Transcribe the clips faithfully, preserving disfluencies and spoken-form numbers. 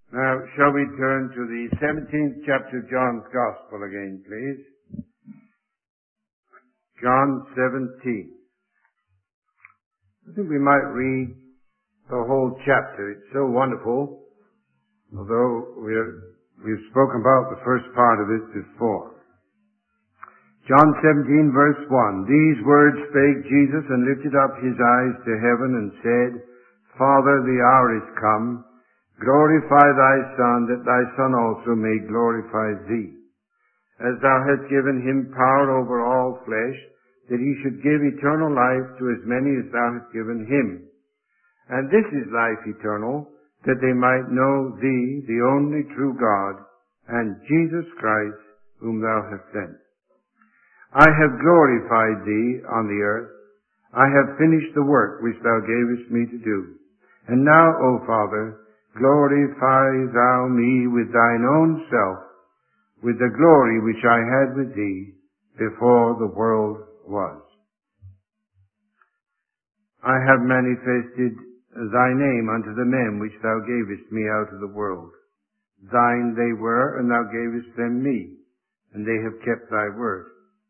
Now, shall we turn to the seventeenth chapter of John's Gospel again, please? John seventeen. I think we might read the whole chapter. It's so wonderful, although we're, we've spoken about the first part of it before. John seventeen, verse one. These words spake Jesus, and lifted up his eyes to heaven, and said, Father, the hour is come. Glorify thy Son, that thy Son also may glorify thee. As thou hast given him power over all flesh, that he should give eternal life to as many as thou hast given him. And this is life eternal, that they might know thee, the only true God, and Jesus Christ, whom thou hast sent. I have glorified thee on the earth. I have finished the work which thou gavest me to do. And now, O Father, glorify thou me with thine own self, with the glory which I had with thee before the world was. I have manifested thy name unto the men which thou gavest me out of the world. Thine they were, and thou gavest them me, and they have kept thy word.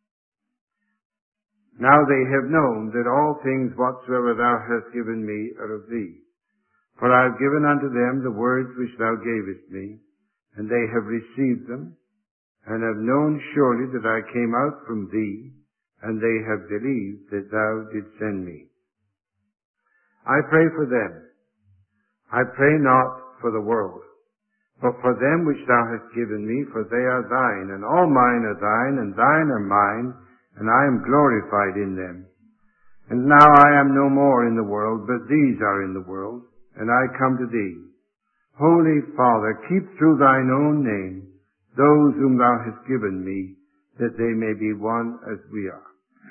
Now they have known that all things whatsoever thou hast given me are of thee. For I have given unto them the words which thou gavest me, and they have received them, and have known surely that I came out from thee, and they have believed that thou didst send me. I pray for them. I pray not for the world, but for them which thou hast given me, for they are thine, and all mine are thine, and thine are mine, and I am glorified in them. And now I am no more in the world, but these are in the world, and I come to thee. Holy Father, keep through thine own name those whom thou hast given me, that they may be one as we are.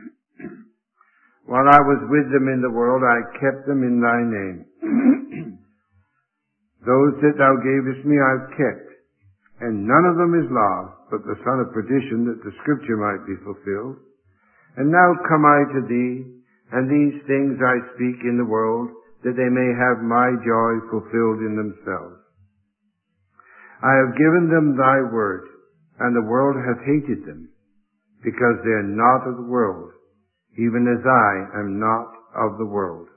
While I was with them in the world, I kept them in thy name. Those that thou gavest me I've kept, and none of them is lost, but the son of perdition, that the scripture might be fulfilled. And now come I to thee, and these things I speak in the world, that they may have my joy fulfilled in themselves. I have given them thy word, and the world hath hated them, because they are not of the world, even as I am not of the world.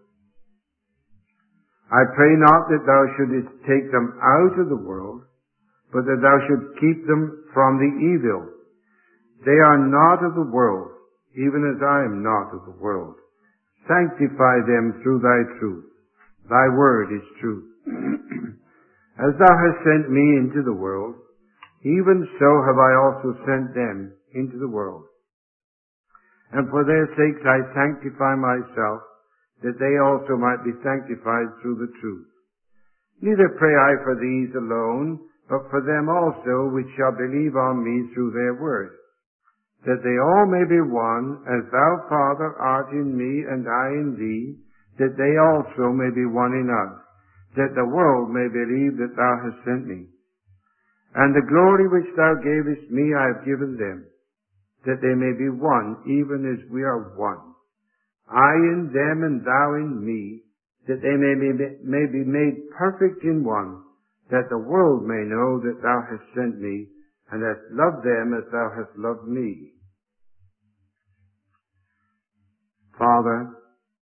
I pray not that thou shouldest take them out of the world, but that thou shouldst keep them from the evil. They are not of the world, even as I am not of the world. Sanctify them through thy truth. Thy word is truth. As thou hast sent me into the world, even so have I also sent them into the world. And for their sakes I sanctify myself, that they also might be sanctified through the truth. Neither pray I for these alone, but for them also which shall believe on me through their word, that they all may be one, as thou, Father, art in me, and I in thee, that they also may be one in us, that the world may believe that thou hast sent me. And the glory which thou gavest me I have given them, that they may be one, even as we are one. I in them, and thou in me, that they may be, may be made perfect in one, that the world may know that thou hast sent me, and hast loved them as thou hast loved me. Father,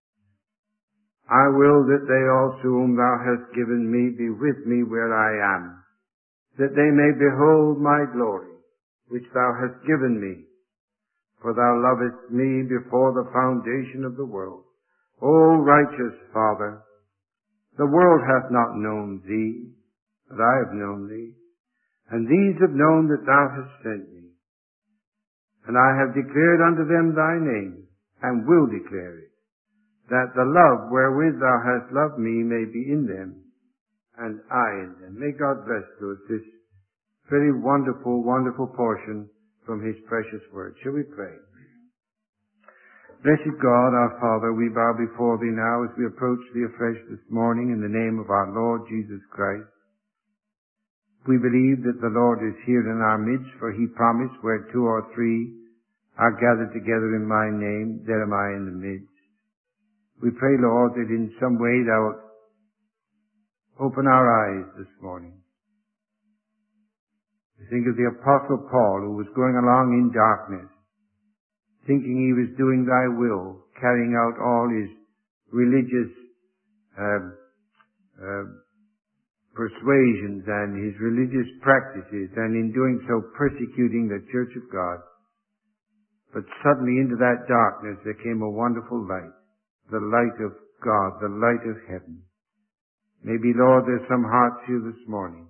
I will that they also whom thou hast given me be with me where I am, that they may behold my glory, which thou hast given me. For thou lovest me before the foundation of the world. O righteous Father, the world hath not known thee, but I have known thee, and these have known that thou hast sent me. And I have declared unto them thy name, and will declare it, that the love wherewith thou hast loved me may be in them, and I in them. May God bless to us this very wonderful, wonderful portion from his precious word. Shall we pray? Blessed God, our Father, we bow before thee now as we approach thee afresh this morning in the name of our Lord Jesus Christ. We believe that the Lord is here in our midst, for he promised, where two or three are gathered together in my name, there am I in the midst. We pray, Lord, that in some way thou wilt open our eyes this morning, I think of the Apostle Paul, who was going along in darkness, thinking he was doing thy will, carrying out all his religious uh, uh, persuasions and his religious practices, and in doing so persecuting the church of God. But suddenly into that darkness there came a wonderful light, the light of God, the light of heaven. Maybe, Lord, there's some hearts here this morning,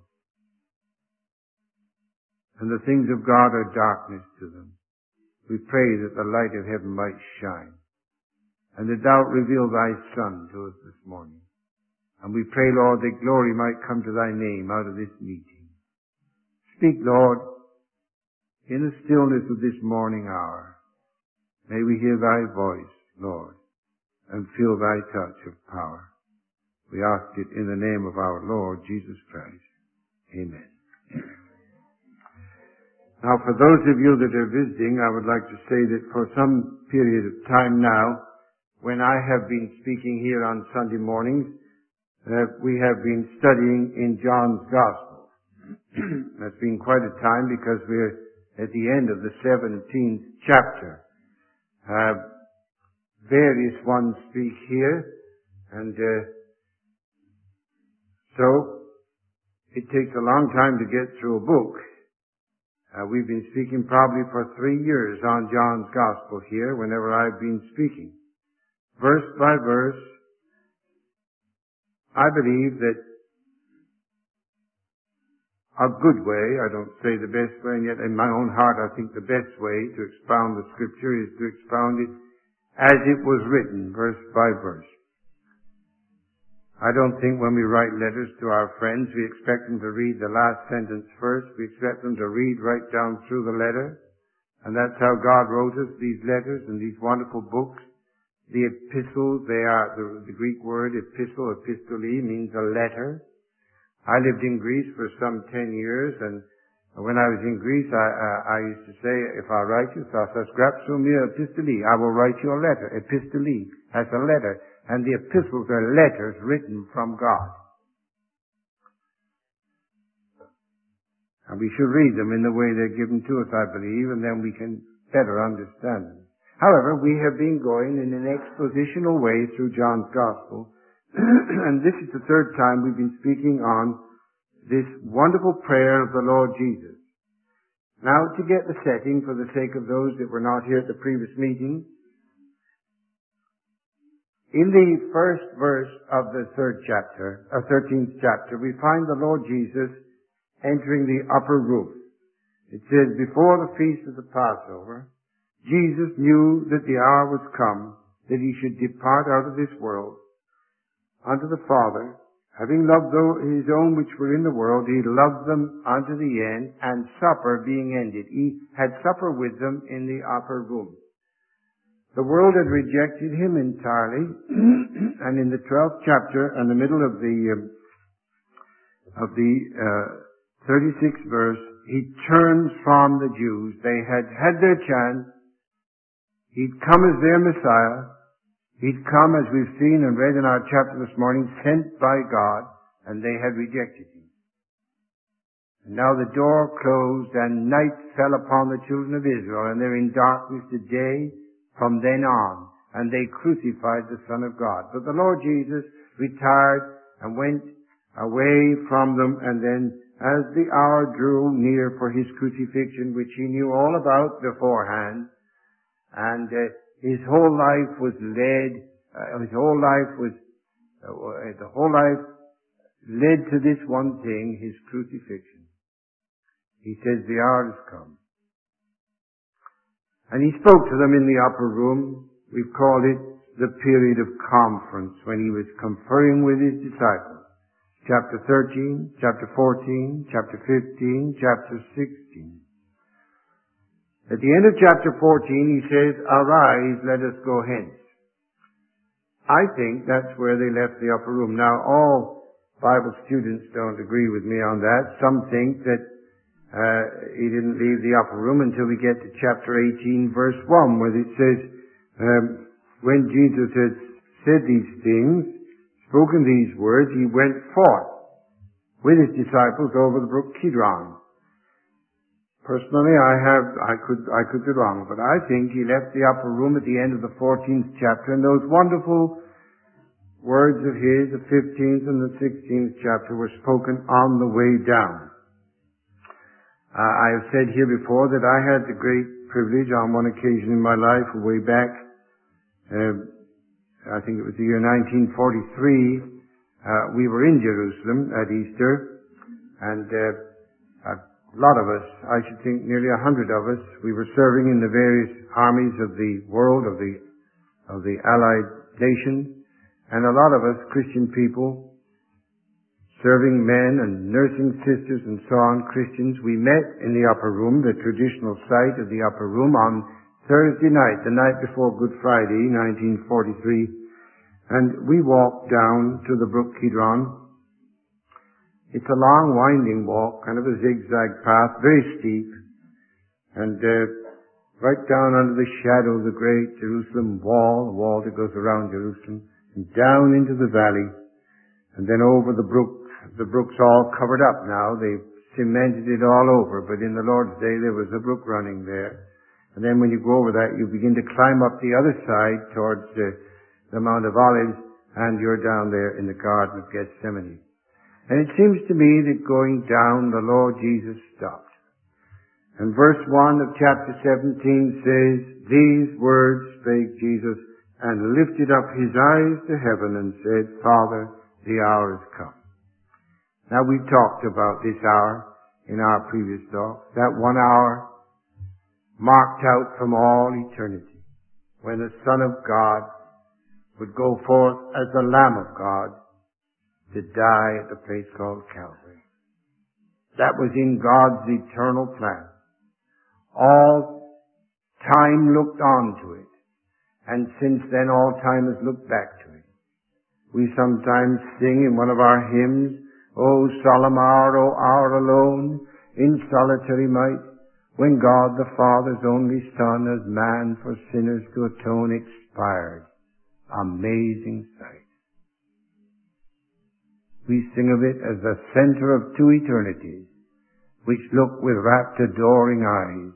and the things of God are darkness to them. We pray that the light of heaven might shine, and that thou reveal thy Son to us this morning. And we pray, Lord, that glory might come to thy name out of this meeting. Speak, Lord, in the stillness of this morning hour. May we hear thy voice, Lord, and feel thy touch of power. We ask it in the name of our Lord Jesus Christ. Amen. Now, for those of you that are visiting, I would like to say that for some period of time now, when I have been speaking here on Sunday mornings, uh, we have been studying in John's Gospel. That's been quite a time because we're at the end of the seventeenth chapter. Uh, various ones speak here, and uh, so it takes a long time to get through a book. Uh, we've been speaking probably for three years on John's Gospel here whenever I've been speaking. Verse by verse, I believe that a good way, I don't say the best way, and yet in my own heart I think the best way to expound the Scripture is to expound it as it was written, verse by verse. I don't think when we write letters to our friends, we expect them to read the last sentence first. We expect them to read right down through the letter. And that's how God wrote us these letters and these wonderful books. The epistles, they are, the, the Greek word epistle, epistole, means a letter. I lived in Greece for some ten years, and when I was in Greece, I, I, I used to say, if I write you, thasas grapsou mia epistole, I will write you a letter. Epistole, that's a letter. And the epistles are letters written from God. And we should read them in the way they're given to us, I believe, and then we can better understand them. However, we have been going in an expositional way through John's Gospel, and this is the third time we've been speaking on this wonderful prayer of the Lord Jesus. Now, to get the setting for the sake of those that were not here at the previous meeting, in the first verse of the third chapter, or thirteenth chapter, we find the Lord Jesus entering the upper room. It says, before the feast of the Passover, Jesus knew that the hour was come that he should depart out of this world unto the Father. Having loved his own which were in the world, he loved them unto the end, and supper being ended. He had supper with them in the upper room. The world had rejected him entirely, and in the twelfth chapter, in the middle of the um, of the uh, thirty-sixth verse, he turns from the Jews. They had had their chance. He'd come as their Messiah. He'd come, as we've seen and read in our chapter this morning, sent by God, and they had rejected him. And now the door closed, and night fell upon the children of Israel, and they're in darkness today. From then on, and they crucified the Son of God. But the Lord Jesus retired and went away from them, and then as the hour drew near for his crucifixion, which he knew all about beforehand, and uh, his whole life was led, uh, his whole life was, uh, the whole life led to this one thing, his crucifixion. He says, the hour has come. And he spoke to them in the upper room. We've called it the period of conference, when he was conferring with his disciples. Chapter thirteen, chapter fourteen, chapter fifteen, chapter sixteen. At the end of chapter fourteen, he says, arise, let us go hence. I think that's where they left the upper room. Now, all Bible students don't agree with me on that. Some think that Uh, he didn't leave the upper room until we get to chapter eighteen, verse one, where it says, um, when Jesus had said these things, spoken these words, he went forth with his disciples over the brook Kidron. Personally, I have, I could, I could be wrong, but I think he left the upper room at the end of the fourteenth chapter, and those wonderful words of his, the fifteenth and the sixteenth chapter, were spoken on the way down. Uh, I have said here before that I had the great privilege on one occasion in my life, way back, uh, I think it was the year nineteen forty-three, uh, we were in Jerusalem at Easter, and uh, a lot of us, I should think nearly a hundred of us, we were serving in the various armies of the world, of the, of the Allied nations, and a lot of us, Christian people, serving men and nursing sisters and so on, Christians, we met in the upper room, the traditional site of the upper room, on Thursday night, the night before Good Friday, nineteen forty-three, and we walked down to the Brook Kidron. It's a long, winding walk, kind of a zigzag path, very steep, and uh, right down under the shadow of the great Jerusalem wall, the wall that goes around Jerusalem, and down into the valley, and then over the brook. The brook's all covered up now. They've cemented it all over, but in the Lord's day there was a brook running there. And then when you go over that, you begin to climb up the other side towards the, the Mount of Olives, and you're down there in the Garden of Gethsemane. And it seems to me that going down, the Lord Jesus stopped. And verse one of chapter seventeen says, "These words spake Jesus, and lifted up his eyes to heaven, and said, Father, the hour is come." Now, we've talked about this hour in our previous talk, that one hour marked out from all eternity, when the Son of God would go forth as the Lamb of God to die at the place called Calvary. That was in God's eternal plan. All time looked on to it, and since then all time has looked back to it. We sometimes sing in one of our hymns, "O solemn hour, O hour alone, in solitary might, when God the Father's only Son as man for sinners to atone expired." Amazing sight. We sing of it as the center of two eternities, which look with rapt adoring eyes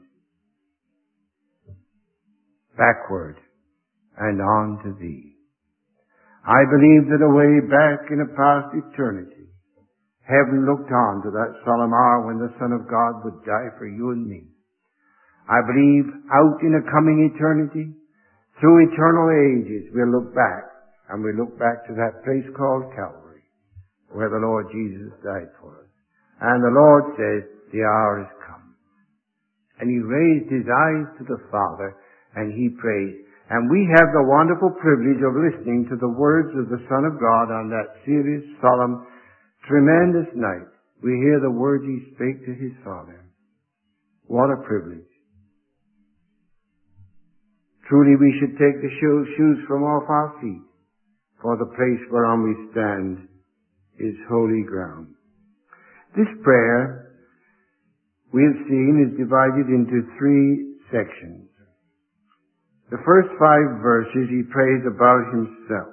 backward and on to thee. I believe that away back in a past eternity, heaven looked on to that solemn hour when the Son of God would die for you and me. I believe out in a coming eternity, through eternal ages, we'll look back, and we'll look back to that place called Calvary, where the Lord Jesus died for us. And the Lord says, the hour is come. And he raised his eyes to the Father, and he prayed. And we have the wonderful privilege of listening to the words of the Son of God on that serious, solemn, tremendous night. We hear the words he spake to his Father. What a privilege. Truly we should take the shoes from off our feet, for the place whereon we stand is holy ground. This prayer, we have seen, is divided into three sections. The first five verses he prays about himself.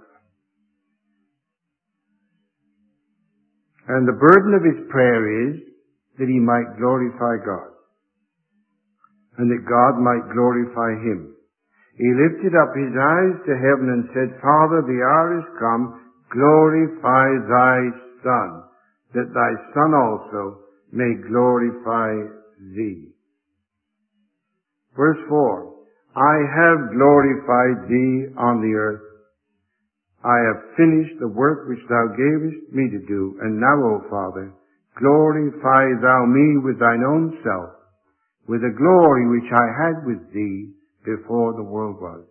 And the burden of his prayer is that he might glorify God, and that God might glorify him. He lifted up his eyes to heaven and said, Father, the hour is come, glorify thy Son, that thy Son also may glorify thee. Verse four, I have glorified thee on the earth. I have finished the work which thou gavest me to do, and now, O Father, glorify thou me with thine own self, with the glory which I had with thee before the world was.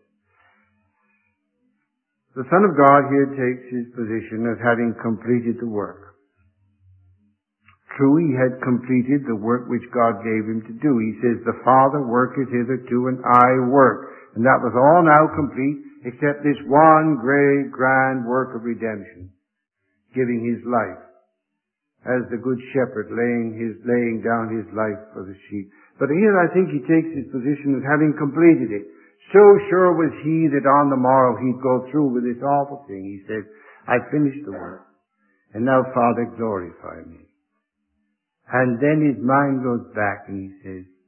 The Son of God here takes his position as having completed the work. True, he had completed the work which God gave him to do. He says, the Father worketh hitherto, and I work. And that was all now complete, except this one great, grand work of redemption, giving his life, as the good shepherd laying his, laying down his life for the sheep. But here I think he takes his position as having completed it. So sure was he that on the morrow he'd go through with this awful thing. He said, I finished the work, and now, Father, glorify me. And then his mind goes back and he says,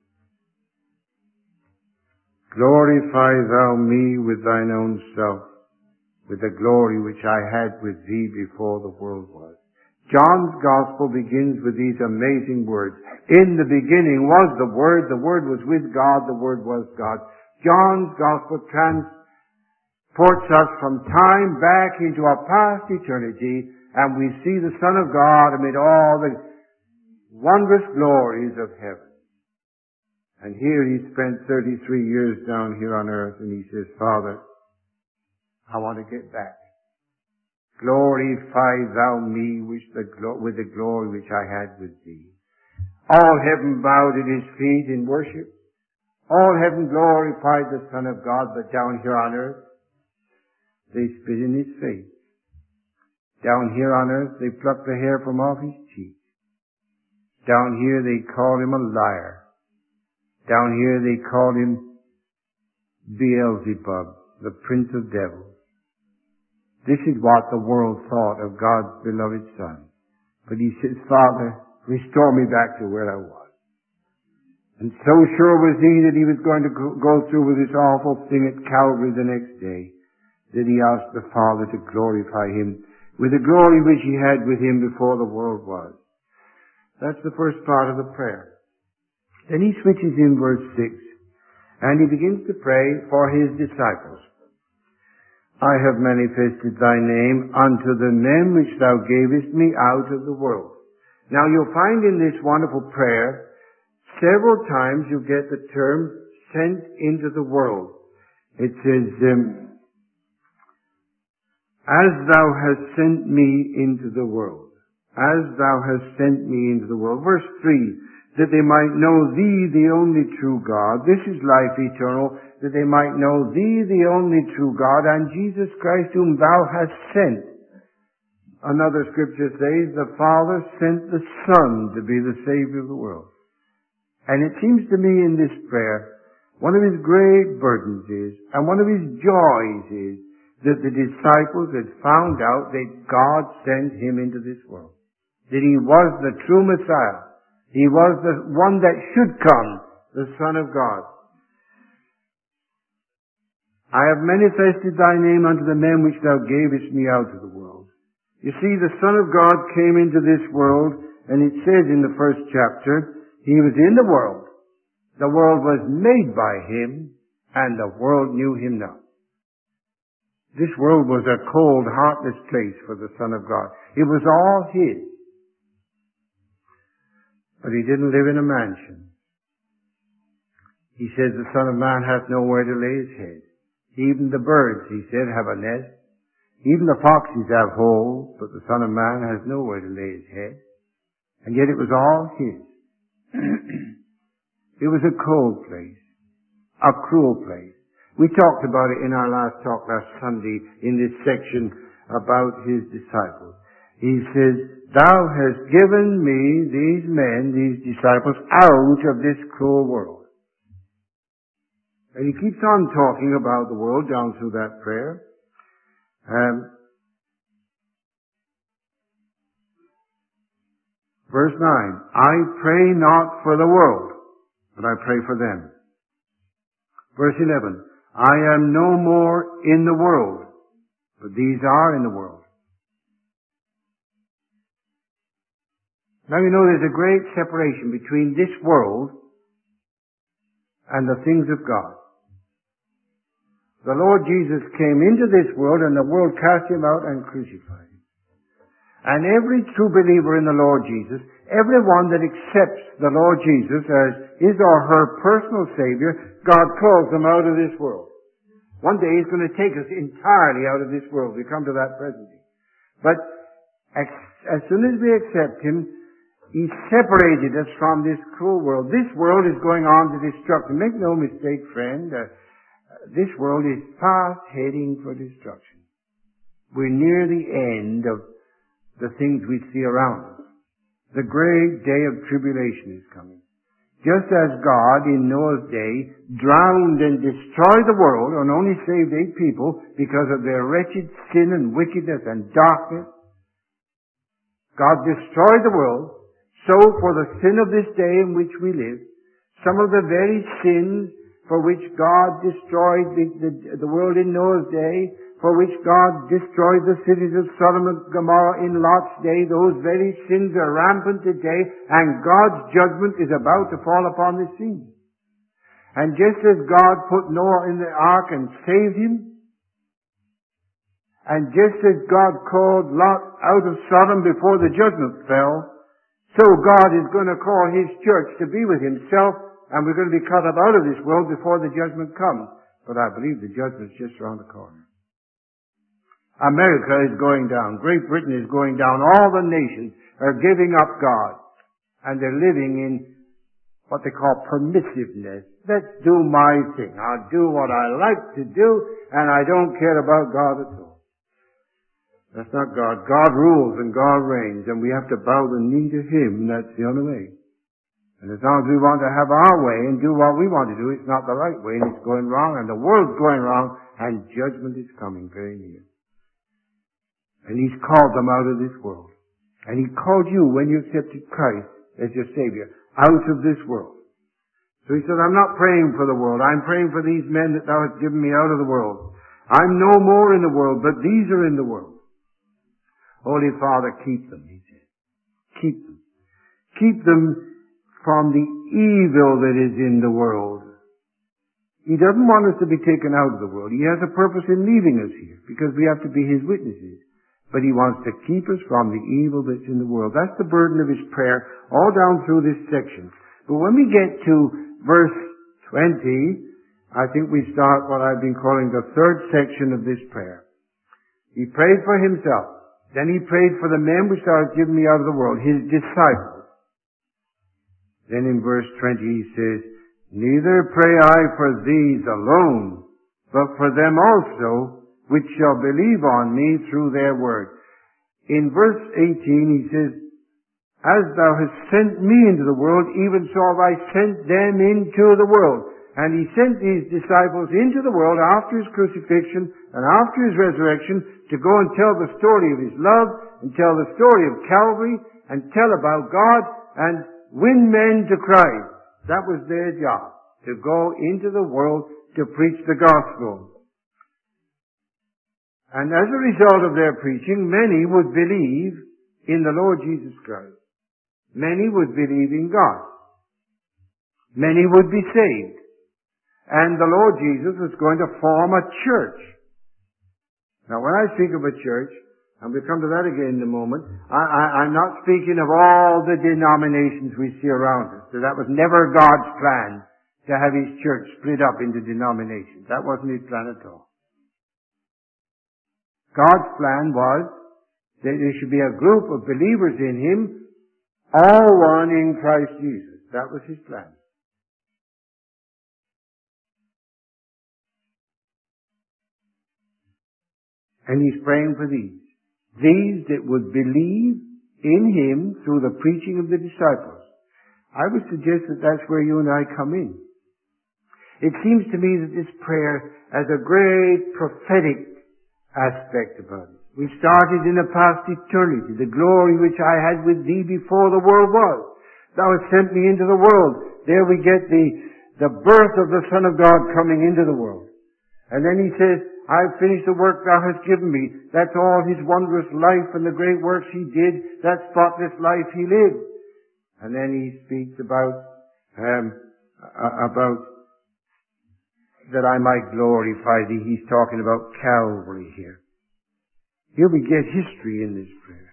Glorify thou me with thine own self, with the glory which I had with thee before the world was. John's Gospel begins with these amazing words. In the beginning was the Word, the Word was with God, the Word was God. John's Gospel transports us from time back into a past eternity, and we see the Son of God amid all the wondrous glories of heaven. And here he spent thirty-three years down here on earth, and he says, Father, I want to get back. Glorify thou me with the, glo- with the glory which I had with thee. All heaven bowed at his feet in worship. All heaven glorified the Son of God, but down here on earth, they spit in his face. Down here on earth, they plucked the hair from off his cheek. Down here, they called him a liar. Down here, they called him Beelzebub, the prince of devils. This is what the world thought of God's beloved Son. But he says, Father, restore me back to where I was. And so sure was he that he was going to go through with this awful thing at Calvary the next day, that he asked the Father to glorify him with the glory which he had with him before the world was. That's the first part of the prayer. Then he switches in verse six, and he begins to pray for his disciples. I have manifested thy name unto the men which thou gavest me out of the world. Now you'll find in this wonderful prayer, several times you get the term sent into the world. It says, um, as thou hast sent me into the world. As thou hast sent me into the world. Verse three, that they might know thee, the only true God. This is life eternal, that they might know thee, the only true God, and Jesus Christ whom thou hast sent. Another scripture says, the Father sent the Son to be the Savior of the world. And it seems to me in this prayer, one of his great burdens is, and one of his joys is, that the disciples had found out that God sent him into this world. That he was the true Messiah. He was the one that should come, the Son of God. I have manifested thy name unto the men which thou gavest me out of the world. You see, the Son of God came into this world, and it says in the first chapter, he was in the world. The world was made by him, and the world knew him not. This world was a cold, heartless place for the Son of God. It was all his. But he didn't live in a mansion. He says the Son of Man hath nowhere to lay his head. Even the birds, he said, have a nest. Even the foxes have holes, but the Son of Man has nowhere to lay his head. And yet it was all his. It was a cold place. A cruel place. We talked about it in our last talk last Sunday in this section about his disciples. He says, thou hast given me these men, these disciples, out of this cruel world. And he keeps on talking about the world down through that prayer. Um, verse nine, I pray not for the world, but I pray for them. Verse eleven, I am no more in the world, but these are in the world. Now you know there's a great separation between this world and the things of God. The Lord Jesus came into this world and the world cast him out and crucified him. And every true believer in the Lord Jesus, everyone that accepts the Lord Jesus as his or her personal Savior, God calls them out of this world. One day he's going to take us entirely out of this world. We come to that presently. But as soon as we accept him, he separated us from this cruel world. This world is going on to destruction. Make no mistake, friend. Uh, this world is fast heading for destruction. We're near the end of the things we see around us. The great day of tribulation is coming. Just as God in Noah's day drowned and destroyed the world and only saved eight people because of their wretched sin and wickedness and darkness, God destroyed the world. So for the sin of this day in which we live, some of the very sins for which God destroyed the, the, the world in Noah's day, for which God destroyed the cities of Sodom and Gomorrah in Lot's day. Those very sins are rampant today, and God's judgment is about to fall upon the scene. And just as God put Noah in the ark and saved him, and just as God called Lot out of Sodom before the judgment fell, so God is going to call His church to be with Himself, and we're going to be cut up out of this world before the judgment comes. But I believe the judgment's just around the corner. America is going down. Great Britain is going down. All the nations are giving up God. And they're living in what they call permissiveness. Let's do my thing. I'll do what I like to do, and I don't care about God at all. That's not God. God rules and God reigns, and we have to bow the knee to Him. That's the only way. And as long as we want to have our way and do what we want to do, it's not the right way, and it's going wrong, and the world's going wrong, and judgment is coming very near. And He's called them out of this world. And He called you, when you accepted Christ as your Savior, out of this world. So He said, I'm not praying for the world. I'm praying for these men that Thou hast given me out of the world. I'm no more in the world, but these are in the world. Holy Father, keep them, He said. Keep them. Keep them from the evil that is in the world. He doesn't want us to be taken out of the world. He has a purpose in leaving us here, because we have to be His witnesses. But He wants to keep us from the evil that's in the world. That's the burden of His prayer all down through this section. But when we get to verse twenty, I think we start what I've been calling the third section of this prayer. He prayed for Himself. Then He prayed for the men which Thou hast given me out of the world, His disciples. Then in verse twenty He says, Neither pray I for these alone, but for them also which shall believe on me through their word. In verse eighteen He says, As Thou hast sent me into the world, even so have I sent them into the world. And He sent these disciples into the world after His crucifixion and after His resurrection to go and tell the story of His love and tell the story of Calvary and tell about God and win men to Christ. That was their job, to go into the world to preach the gospel. And as a result of their preaching, many would believe in the Lord Jesus Christ. Many would believe in God. Many would be saved. And the Lord Jesus was going to form a church. Now when I speak of a church, and we'll come to that again in a moment, I, I, I'm not speaking of all the denominations we see around us. So that was never God's plan, to have His church split up into denominations. That wasn't His plan at all. God's plan was that there should be a group of believers in Him, all one in Christ Jesus. That was His plan. And He's praying for these. These that would believe in Him through the preaching of the disciples. I would suggest that that's where you and I come in. It seems to me that this prayer has a great prophetic aspect about it. We started in a past eternity, the glory which I had with Thee before the world was. Thou hast sent me into the world. There we get the, the birth of the Son of God coming into the world. And then He says, I've finished the work Thou hast given me. That's all His wondrous life and the great works He did. That spotless life He lived. And then He speaks about, um, about that I might glorify Thee. He's talking about Calvary here. Here we get history in this prayer.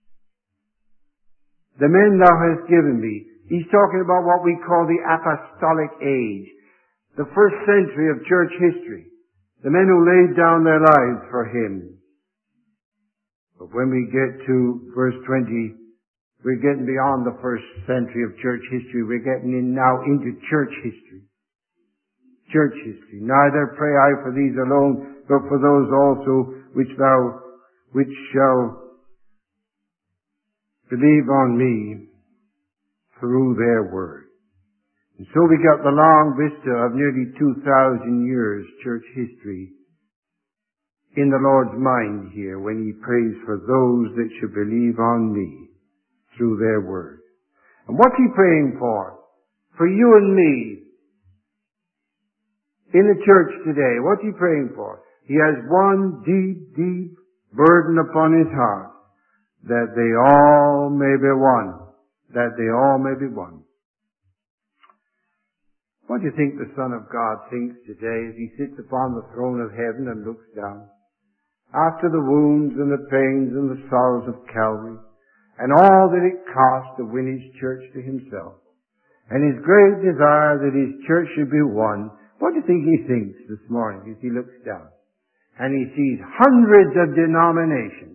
The men Thou hast given me. He's talking about what we call the apostolic age. The first century of church history. The men who laid down their lives for Him. But when we get to verse twenty, we're getting beyond the first century of church history. We're getting in now into church history. Church history. Neither pray I for these alone, but for those also which thou, which shall believe on me through their word. And so we got the long vista of nearly two thousand years church history in the Lord's mind here when He prays for those that should believe on me through their word. And what's He praying for? For you and me. in the church today, what's he praying for? He has one deep, deep burden upon his heart, that they all may be one. That they all may be one. What do you think the Son of God thinks today as he sits upon the throne of heaven and looks down? After the wounds and the pains and the sorrows of Calvary, and all that it cost to win his church to himself, and his great desire that his church should be one, what do you think he thinks this morning as he looks down? And he sees hundreds of denominations,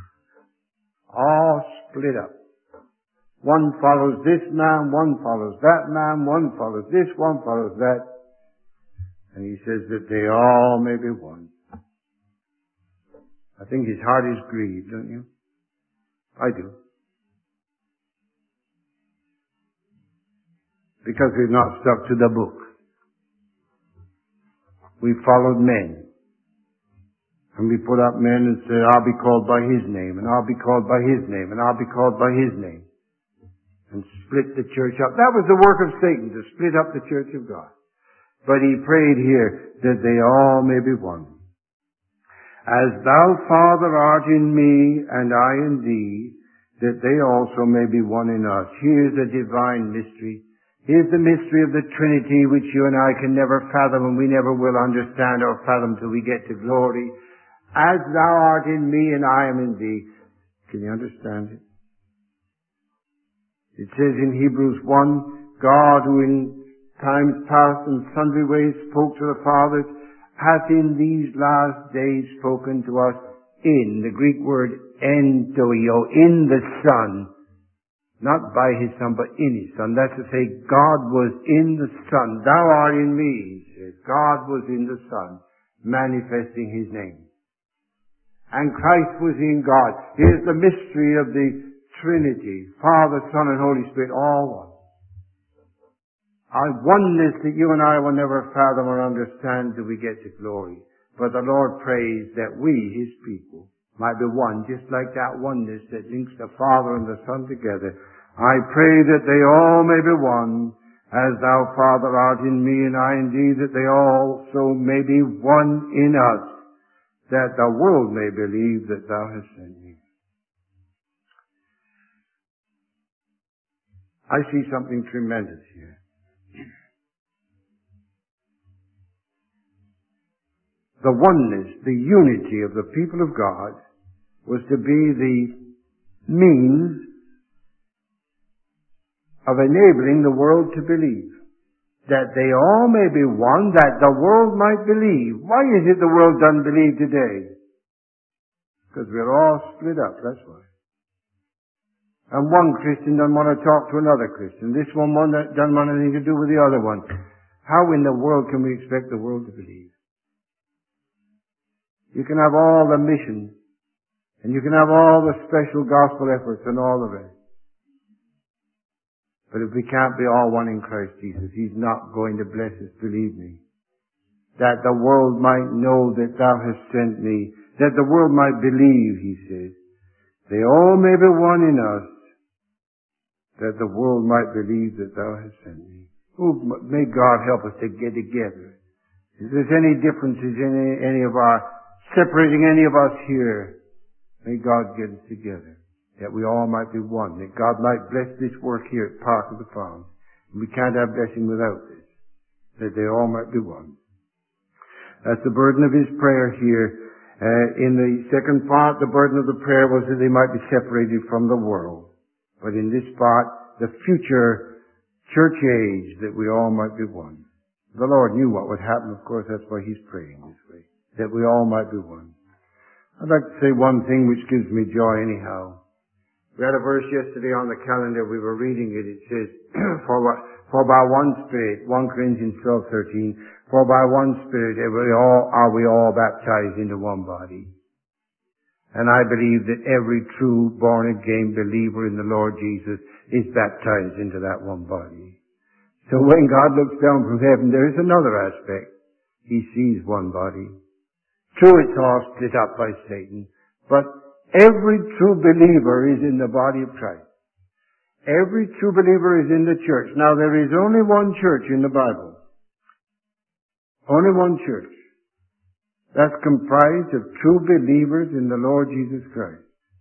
all split up. One follows this man, one follows that man, one follows this, one follows that. And he says that they all may be one. I think his heart is grieved, don't you? I do. Because we've not stuck to the book. We've followed men. And we put up men and said, I'll be called by his name, and I'll be called by his name, and I'll be called by his name. And split the church up. That was the work of Satan, to split up the church of God. But he prayed here that they all may be one. As thou, Father, art in me, and I in thee, that they also may be one in us. Here's a divine mystery. Here's the mystery of the Trinity, which you and I can never fathom, and we never will understand or fathom till we get to glory. As thou art in me, and I am in thee. Can you understand it? It says in Hebrews one, God, who in times past in sundry ways spoke to the fathers, hath in these last days spoken to us in, the Greek word entoio, in the Son. Not by his Son, but in his Son. That's to say, God was in the Son. Thou art in me, he says. God was in the Son, manifesting his name. And Christ was in God. Here's the mystery of the Trinity, Father, Son, and Holy Spirit, all one. A oneness that you and I will never fathom or understand till we get to glory. But the Lord prays that we, his people, might be one, just like that oneness that links the Father and the Son together. I pray that they all may be one, as thou, Father, art in me and I in thee, that they also may be one in us, that the world may believe that thou hast sent me. I see something tremendous here. The oneness, the unity of the people of God was to be the means of enabling the world to believe. That they all may be one, that the world might believe. Why is it the world doesn't believe today? Because we're all split up, that's why. And one Christian doesn't want to talk to another Christian. This one doesn't want anything to do with the other one. How in the world can we expect the world to believe? You can have all the missions, and you can have all the special gospel efforts and all the rest. But if we can't be all one in Christ Jesus, he's not going to bless us, believe me. That the world might know that thou hast sent me, that the world might believe, he says. They all may be one in us, that the world might believe that thou hast sent me. Oh, may God help us to get together. If there's any differences in any, any of our, separating any of us here, may God get us together, that we all might be one, that God might bless this work here at Park of the Farm. We can't have blessing without this, that they all might be one. That's the burden of his prayer here. Uh, in the second part, the burden of the prayer was that they might be separated from the world. But in this part, the future church age, that we all might be one. The Lord knew what would happen, of course, that's why he's praying this way, that we all might be one. I'd like to say one thing which gives me joy anyhow. We had a verse yesterday on the calendar, we were reading it, it says, for, for by one Spirit, First Corinthians twelve thirteen, for by one Spirit are we all, are we all baptized into one body. And I believe that every true born-again believer in the Lord Jesus is baptized into that one body. So when God looks down from heaven, there is another aspect. He sees one body. True, it's all split up by Satan, but every true believer is in the body of Christ. Every true believer is in the church. Now, there is only one church in the Bible. Only one church. That's comprised of true believers in the Lord Jesus Christ.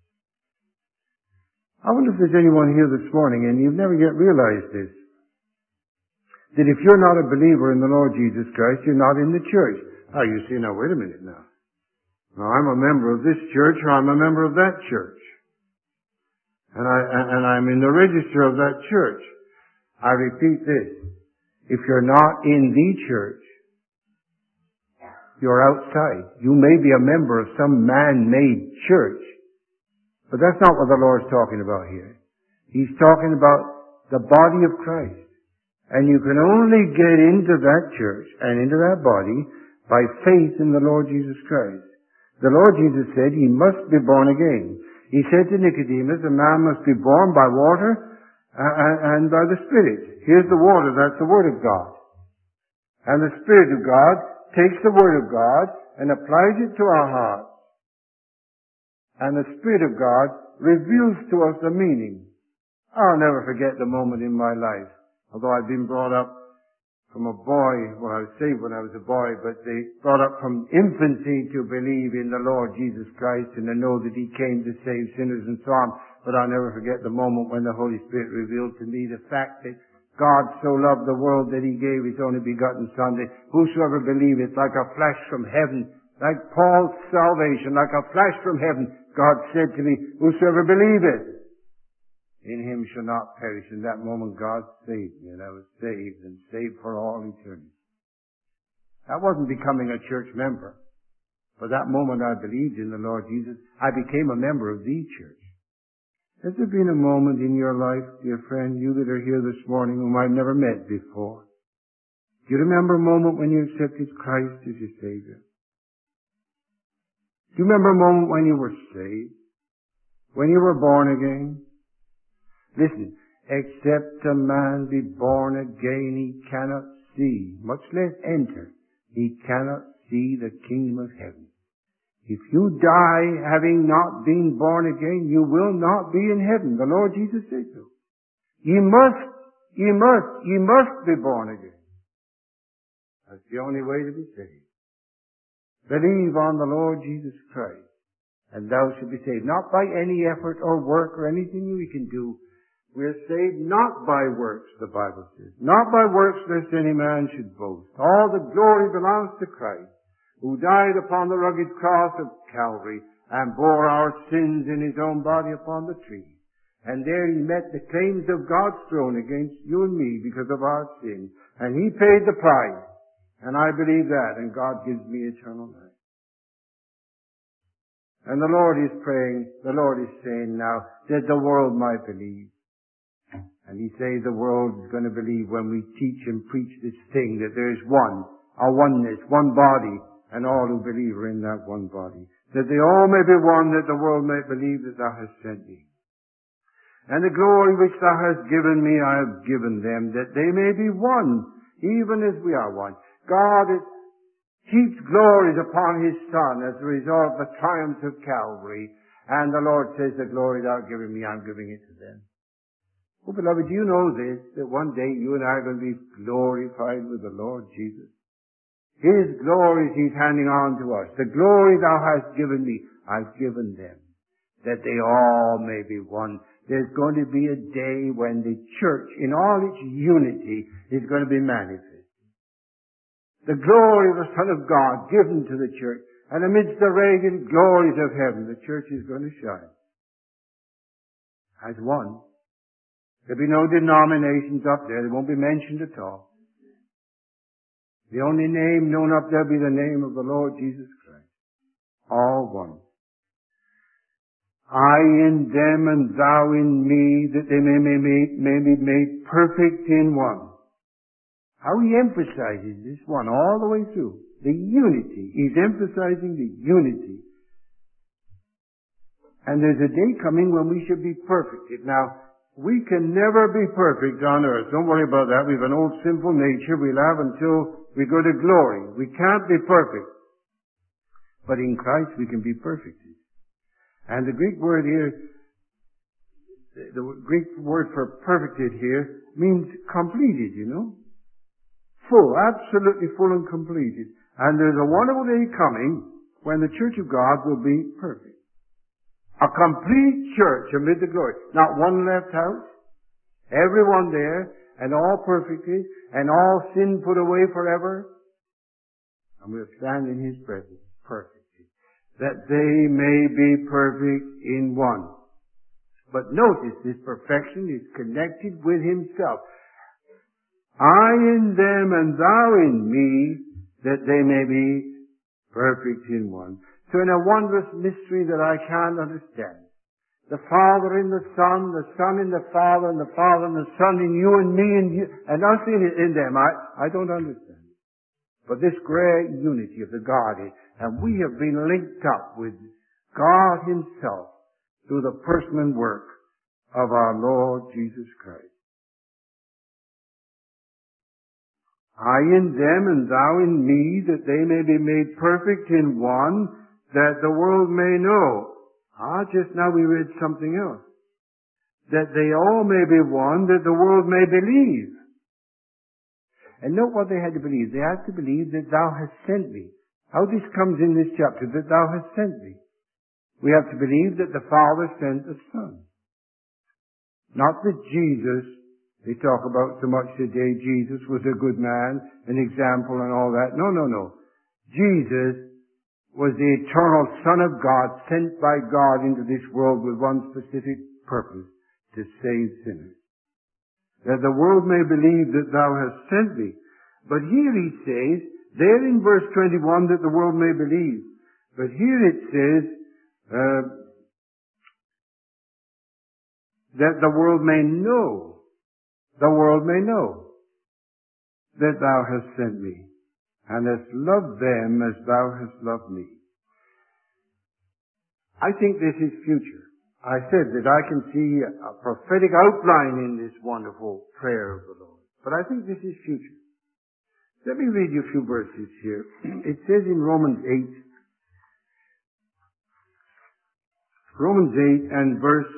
I wonder if there's anyone here this morning and you've never yet realized this. That if you're not a believer in the Lord Jesus Christ, you're not in the church. Oh, you see, now wait a minute now. Now I'm a member of this church or I'm a member of that church. And I, and I'm in the register of that church. I repeat this. If you're not in the church, you're outside. You may be a member of some man-made church. But that's not what the Lord's talking about here. He's talking about the body of Christ. And you can only get into that church and into that body by faith in the Lord Jesus Christ. The Lord Jesus said he must be born again. He said to Nicodemus, a man must be born by water and by the Spirit. Here's the water, that's the Word of God. And the Spirit of God takes the Word of God and applies it to our hearts. And the Spirit of God reveals to us the meaning. I'll never forget the moment in my life. Although I'd been brought up from a boy, well I was saved when I was a boy, but they brought up from infancy to believe in the Lord Jesus Christ and to know that He came to save sinners and so on. But I'll never forget the moment when the Holy Spirit revealed to me the fact that God so loved the world that He gave His only begotten Son, that whosoever believeth, like a flash from heaven, like Paul's salvation, like a flash from heaven, God said to me, whosoever believeth in Him shall not perish. In that moment God saved me, and I was saved, and saved for all eternity. That wasn't becoming a church member. For that moment I believed in the Lord Jesus. I became a member of the church. Has there been a moment in your life, dear friend, you that are here this morning whom I've never met before? Do you remember a moment when you accepted Christ as your Savior? Do you remember a moment when you were saved? When you were born again? Listen, except a man be born again, he cannot see, much less enter. He cannot see the kingdom of heaven. If you die having not been born again, you will not be in heaven. The Lord Jesus said so. You must, you must, you must be born again. That's the only way to be saved. Believe on the Lord Jesus Christ, and thou shalt be saved. Not by any effort or work or anything we can do. We're saved not by works, the Bible says. Not by works lest any man should boast. All the glory belongs to Christ, who died upon the rugged cross of Calvary and bore our sins in His own body upon the tree. And there He met the claims of God's throne against you and me because of our sin. And He paid the price. And I believe that, and God gives me eternal life. And the Lord is praying, the Lord is saying now that the world might believe. And He says the world is going to believe when we teach and preach this thing that there is one, a oneness, one body, and all who believe are in that one body. That they all may be one, that the world may believe that Thou hast sent Me. And the glory which Thou hast given Me, I have given them, that they may be one, even as we are one. God is, heaps glories upon His Son as a result of the triumphs of Calvary. And the Lord says, the glory Thou hast given Me, I'm giving it to them. Oh, beloved, do you know this, that one day you and I are going to be glorified with the Lord Jesus? His glories He's handing on to us. The glory Thou hast given Me, I've given them, that they all may be one. There's going to be a day when the church, in all its unity, is going to be manifest. The glory of the Son of God given to the church, and amidst the radiant glories of heaven, the church is going to shine as one. There'll be no denominations up there. They won't be mentioned at all. The only name known up there will be the name of the Lord Jesus Christ. All one. I in them and Thou in Me, that they may, may, may, may be made perfect in one. How He emphasizes this one all the way through. The unity. He's emphasizing the unity. And there's a day coming when we should be perfected. Now, we can never be perfect on earth. Don't worry about that. We have an old sinful nature we'll have until we go to glory. We can't be perfect. But in Christ we can be perfected. And the Greek word here, the Greek word for perfected here means completed, you know. full, absolutely full and completed. And there's a wonderful day coming when the church of God will be perfect. A complete church amid the glory. Not one left out. Everyone there, and all perfectly, and all sin put away forever. And we'll stand in His presence perfectly. That they may be perfect in one. But notice, this perfection is connected with Himself. I in them and thou in me, that they may be perfect in one. So in a wondrous mystery that I can't understand, the Father in the Son, the Son in the Father, and the Father and the Son in you and me and you, and us in, in them, I, I don't understand. But this great unity of the Godhead, and we have been linked up with God Himself through the person and work of our Lord Jesus Christ. I in them and thou in me, that they may be made perfect in one, that the world may know. Ah, just now we read something else. That they all may be one, that the world may believe. And note what they had to believe. They had to believe that thou hast sent me. How this comes in this chapter, that thou hast sent me. We have to believe that the Father sent the Son. Not that Jesus, they talk about so much today, Jesus was a good man, an example and all that. No, no, no. Jesus was the eternal Son of God, sent by God into this world with one specific purpose, to save sinners. That the world may believe that thou hast sent me. But here he says, there in verse twenty-one, that the world may believe. But here it says, uh, that the world may know. The world may know that thou hast sent me, and hast loved them as thou hast loved me. I think this is future. I said that I can see a prophetic outline in this wonderful prayer of the Lord. But I think this is future. Let me read you a few verses here. It says in Romans eight, Romans eight and verse,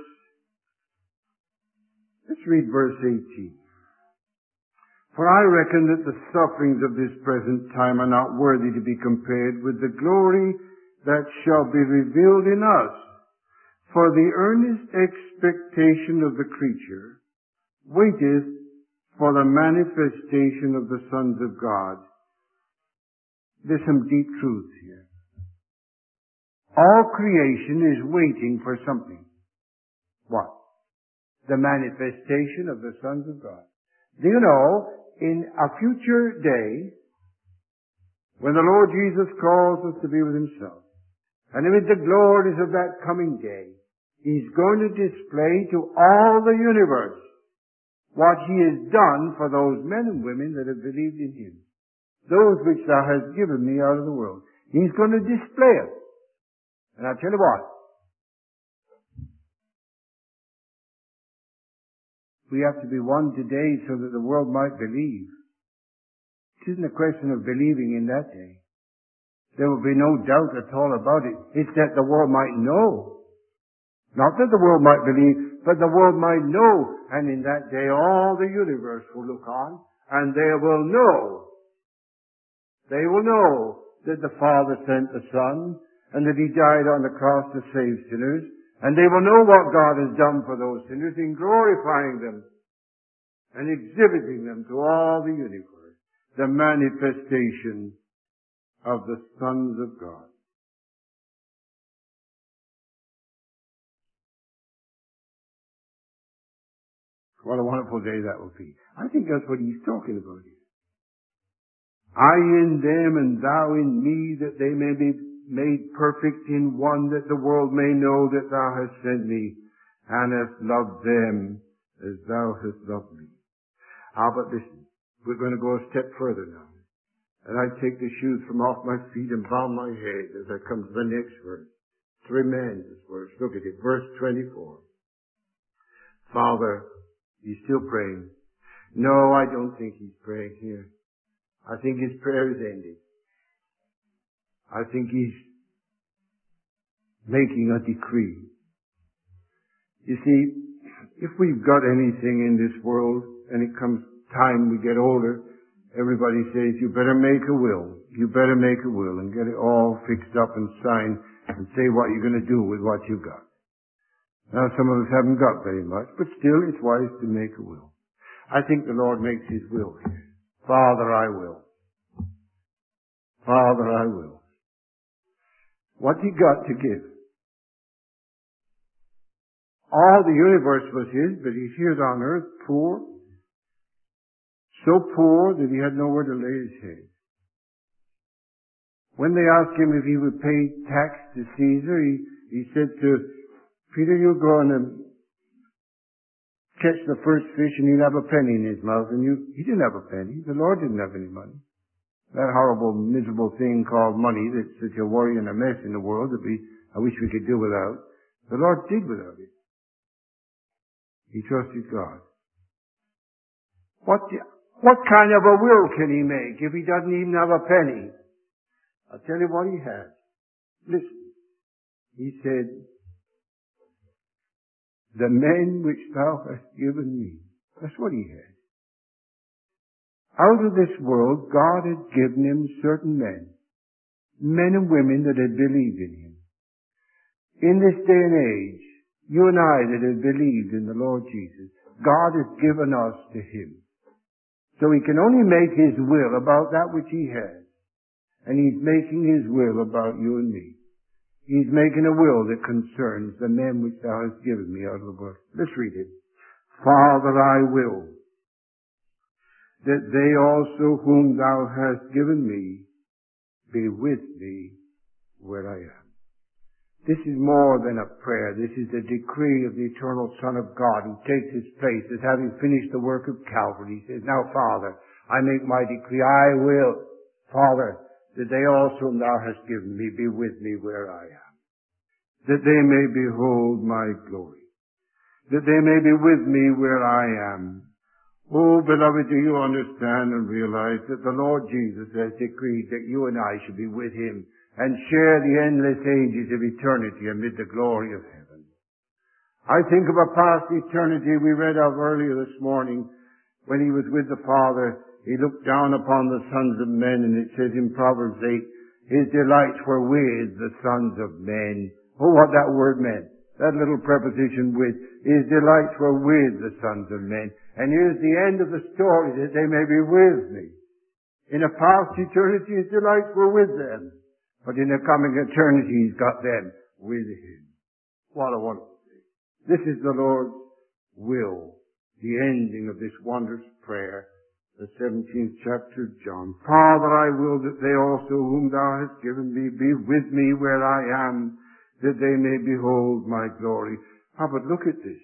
let's read verse eighteen. For I reckon that the sufferings of this present time are not worthy to be compared with the glory that shall be revealed in us. For the earnest expectation of the creature waiteth for the manifestation of the sons of God. There's some deep truths here. All creation is waiting for something. What? The manifestation of the sons of God. Do you know, in a future day, when the Lord Jesus calls us to be with Himself, and amid the glories of that coming day, He's going to display to all the universe what He has done for those men and women that have believed in Him. Those which Thou hast given me out of the world. He's going to display it. And I'll tell you what. We have to be one today so that the world might believe. It isn't a question of believing in that day. There will be no doubt at all about it. It's that the world might know. Not that the world might believe, but the world might know. And in that day all the universe will look on, and they will know. They will know that the Father sent the Son, and that He died on the cross to save sinners. And they will know what God has done for those sinners in glorifying them and exhibiting them to all the universe. The manifestation of the sons of God. What a wonderful day that will be. I think that's what He's talking about here. I in them and thou in me, that they may be made perfect in one, that the world may know that thou hast sent me, and hast loved them as thou hast loved me. Ah, but listen, we're going to go a step further now. And I take the shoes from off my feet and bow my head as I come to the next verse. Tremendous verse. Look at it. Verse twenty-four. Father, he's still praying. No, I don't think he's praying here. I think his prayer is ended. I think he's making a decree. You see, if we've got anything in this world, and it comes time we get older, Everybody says, you better make a will. You better make a will and get it all fixed up and signed and say what you're going to do with what you've got. Now, some of us haven't got very much, but still it's wise to make a will. I think the Lord makes His will here. Father, I will. Father, I will. What's He got to give? All the universe was His, but He's here on earth, poor. So poor that He had nowhere to lay His head. When they asked Him if He would pay tax to Caesar, He, he said to Peter, you go and catch the first fish and he'll have a penny in his mouth. And you, he didn't have a penny. The Lord didn't have any money. That horrible, miserable thing called money that's such a worry and a mess in the world that we, I wish we could do without. The Lord did without it. He trusted God. What, what kind of a will can He make if He doesn't even have a penny? I'll tell you what He has. Listen. He said, the men which thou hast given me. That's what He had. Out of this world, God had given Him certain men. Men and women that had believed in Him. In this day and age, you and I that have believed in the Lord Jesus, God has given us to Him. So He can only make His will about that which He has. And He's making His will about you and me. He's making a will that concerns the men which thou hast given me out of the world. Let's read it. Father, I will that they also whom thou hast given me be with me where I am. This is more than a prayer. This is the decree of the eternal Son of God who takes His place as having finished the work of Calvary. He says, now, Father, I make my decree. I will, Father, that they also whom thou hast given me be with me where I am, that they may behold my glory, that they may be with me where I am. Oh, beloved, do you understand and realize that the Lord Jesus has decreed that you and I should be with Him and share the endless ages of eternity amid the glory of heaven? I think of a past eternity we read of earlier this morning when He was with the Father. He looked down upon the sons of men, and it says in Proverbs eight, His delights were with the sons of men. Oh, what that word meant. That little preposition with. His delights were with the sons of men. And here's the end of the story, that they may be with me. In a past eternity, His delights were with them. But in a coming eternity, He's got them with Him. What a wonderful thing. This is the Lord's will. The ending of this wondrous prayer. The seventeenth chapter of John. Father, I will that they also whom thou hast given me be with me where I am, that they may behold my glory. Ah, but look at this.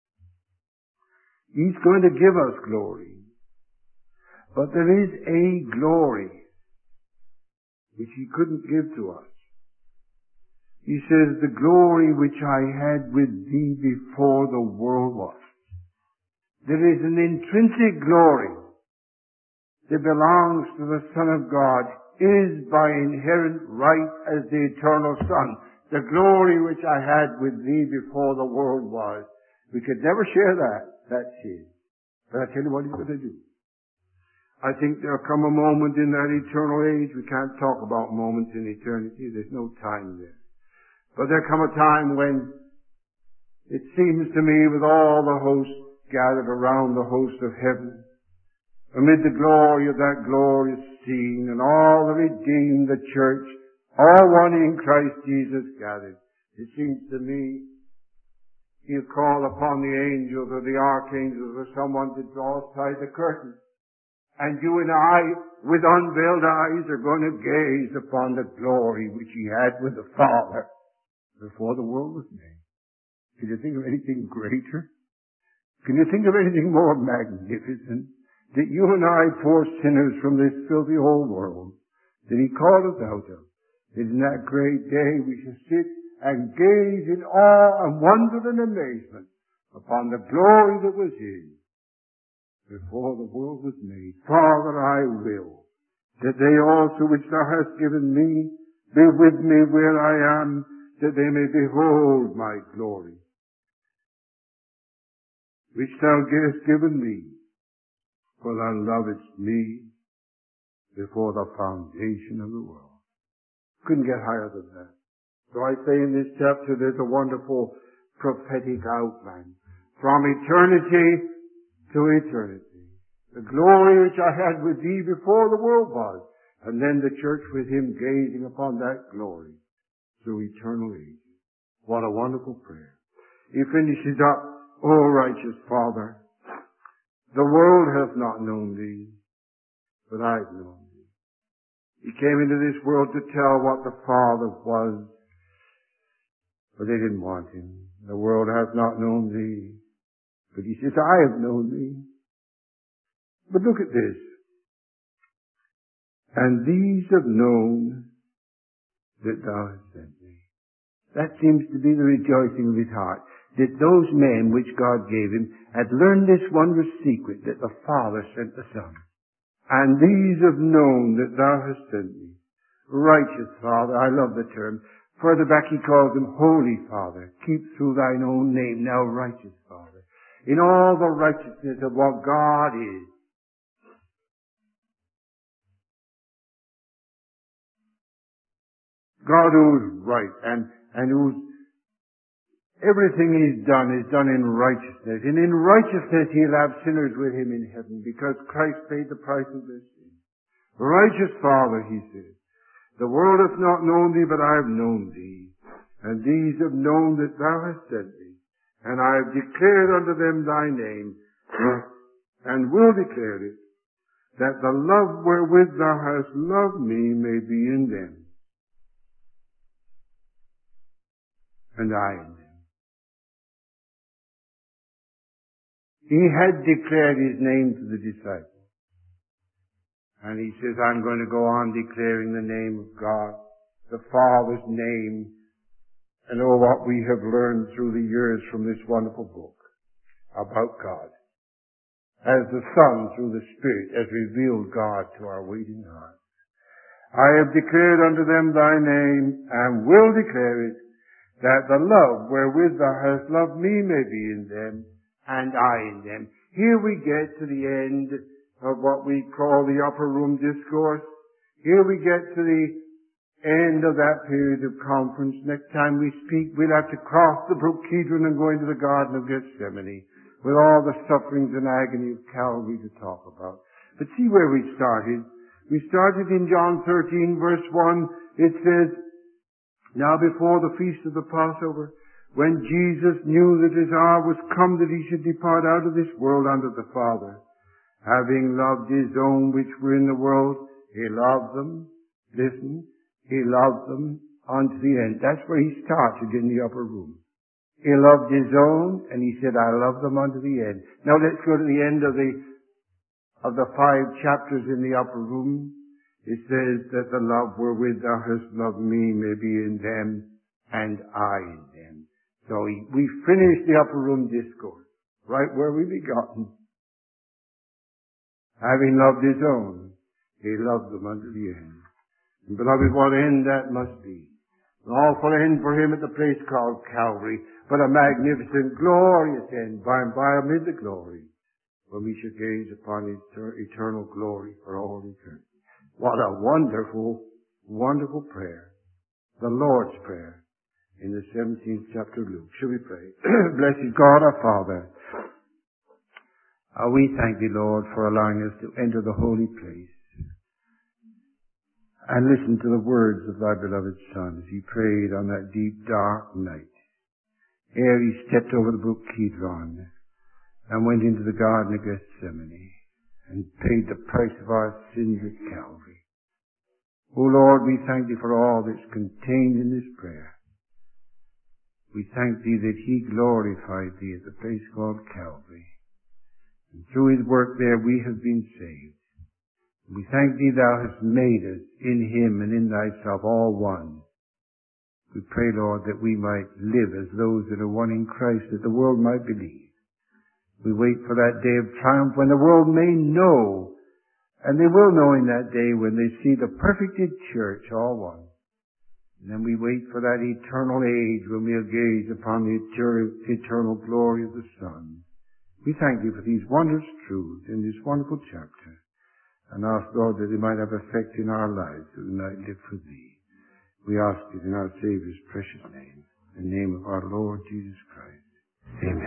He's going to give us glory. But there is a glory which He couldn't give to us. He says, the glory which I had with thee before the world was. There is an intrinsic glory that belongs to the Son of God, is by inherent right as the eternal Son. The glory which I had with thee before the world was. We could never share that. That's His. But I tell you what He's going to do. I think there'll come a moment in that eternal age. We can't talk about moments in eternity. There's no time there. But there'll come a time when it seems to me with all the hosts gathered around the host of heaven, amid the glory of that glorious scene, and all the redeemed, the church, all one in Christ Jesus gathered. It seems to me He'll call upon the angels or the archangels or someone to draw aside the curtain. And you and I, with unveiled eyes, are going to gaze upon the glory which He had with the Father before the world was made. Can you think of anything greater? Can you think of anything more magnificent? That you and I, poor sinners from this filthy old world, that He called us out of, that in that great day we shall sit and gaze in awe and wonder and amazement upon the glory that was His before the world was made. Father, I will that they also which thou hast given me be with me where I am, that they may behold my glory, which thou hast given me, for thou lovest me before the foundation of the world. Couldn't get higher than that. So I say in this chapter there's a wonderful prophetic outline. From eternity to eternity. The glory which I had with thee before the world was. And then the church with him gazing upon that glory through eternal ages. What a wonderful prayer. He finishes up, O righteous Father, the world hath not known thee, but I've known thee. He came into this world to tell what the Father was, but they didn't want him. The world hath not known thee, but he says, I have known thee. But look at this. And these have known that thou hast sent me. That seems to be the rejoicing of his heart, that those men which God gave him had learned this wondrous secret that the Father sent the Son. And these have known that thou hast sent me. Righteous Father, I love the term. Further back he calls him Holy Father. Keep through thine own name now righteous Father. In all the righteousness of what God is. God who's right and, and who's everything he's done is done in righteousness. And in righteousness he'll have sinners with him in heaven because Christ paid the price of their sin. Righteous Father, he says, the world hath not known thee, but I have known thee. And these have known that thou hast sent me. And I have declared unto them thy name, and will declare it, that the love wherewith thou hast loved me may be in them, and I in them. He had declared his name to the disciples. And he says, I'm going to go on declaring the name of God, the Father's name, and oh, what we have learned through the years from this wonderful book about God. As the Son, through the Spirit, has revealed God to our waiting hearts. I have declared unto them thy name, and will declare it, that the love wherewith thou hast loved me may be in them, and I in them. Here we get to the end of what we call the upper room discourse. Here we get to the end of that period of conference. Next time we speak, we'll have to cross the brook Kidron and go into the Garden of Gethsemane with all the sufferings and agony of Calvary to talk about. But see where we started. We started in John thirteen, verse one. It says, now before the feast of the Passover, when Jesus knew that his hour was come that he should depart out of this world unto the Father, having loved his own which were in the world, he loved them. Listen, he loved them unto the end. That's where he started in the upper room. He loved his own, and he said, I love them unto the end. Now let's go to the end of the of the five chapters in the upper room. It says that the love wherewith thou hast loved me may be in them, and I in them. So he, we finished the upper room discourse, right where we begotten. Having loved his own, he loved them unto the end. And beloved, what end that must be. An awful end for him at the place called Calvary, but a magnificent, glorious end by and by amid the glory, when we shall gaze upon his eternal glory for all eternity. What a wonderful, wonderful prayer. The Lord's Prayer in the seventeenth chapter of Luke. Shall we pray? Blessed God our Father, uh, we thank thee, Lord, for allowing us to enter the holy place and listen to the words of thy beloved Son as he prayed on that deep, dark night, ere he stepped over the brook Kidron and went into the Garden of Gethsemane and paid the price of our sins at Calvary. O Lord, we thank thee for all that's contained in this prayer. We thank thee that he glorified thee at the place called Calvary. And through his work there we have been saved. We thank thee thou hast made us in him and in thyself all one. We pray, Lord, that we might live as those that are one in Christ, that the world might believe. We wait for that day of triumph when the world may know, and they will know in that day when they see the perfected church all one. And then we wait for that eternal age when we'll gaze upon the eternal glory of the Son. We thank thee for these wondrous truths in this wonderful chapter. and ask, Lord, that they might have effect in our lives, that we might live for Thee. We ask it in our Saviour's precious name, in the name of our Lord Jesus Christ. Amen.